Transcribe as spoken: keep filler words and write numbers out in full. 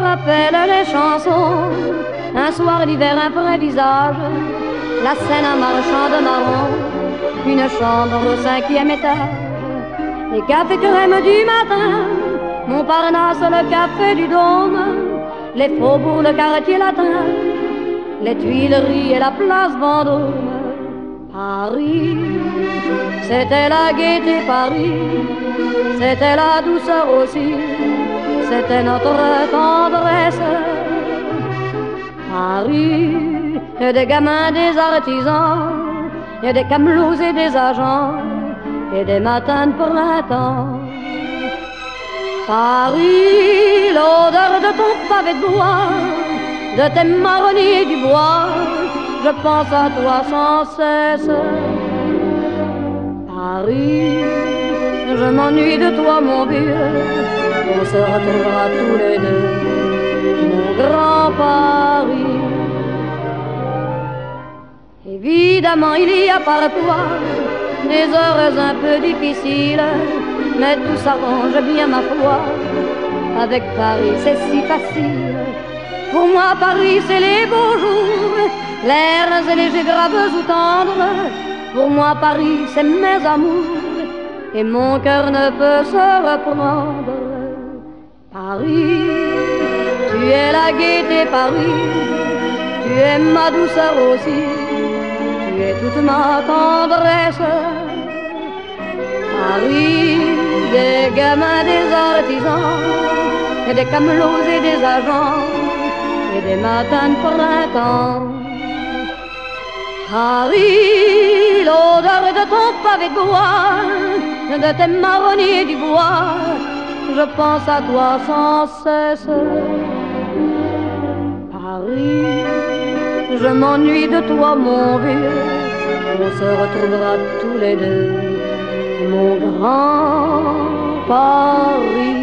rappelle les chansons. Un soir d'hiver, un vrai visage, la scène un marchand de marron, une chambre au cinquième étage, les cafés crème du matin, Montparnasse, le café du Dôme, les faubourgs, le quartier latin, les Tuileries et la place Vendôme. Paris, c'était la gaieté, Paris, c'était la douceur aussi, c'était notre tendresse. Paris, il y a des gamins, des artisans, il y a des camelots et des agents, et des matins de printemps. Paris, l'odeur de ton pavé de bois, de tes marronniers du bois, je pense à toi sans cesse. Paris, je m'ennuie de toi mon vieux, on se retrouvera tous les deux, mon grand Paris. Évidemment il y a par toi des heures un peu difficiles, mais tout s'arrange bien ma foi, avec Paris c'est si facile. Pour moi Paris c'est les beaux jours, l'air est léger, graveuse ou tendre. Pour moi Paris c'est mes amours, et mon cœur ne peut se reprendre. Paris, tu es la gaieté Paris, tu es ma douceur aussi, tu es toute ma tendresse. Paris, des gamins, des artisans, et des camelots et des agents, et des matins de printemps. Paris, l'odeur de ton pavé de bois, de tes marronniers du bois, je pense à toi sans cesse. Paris, je m'ennuie de toi mon vieux, on se retrouvera tous les deux, mon grand Paris.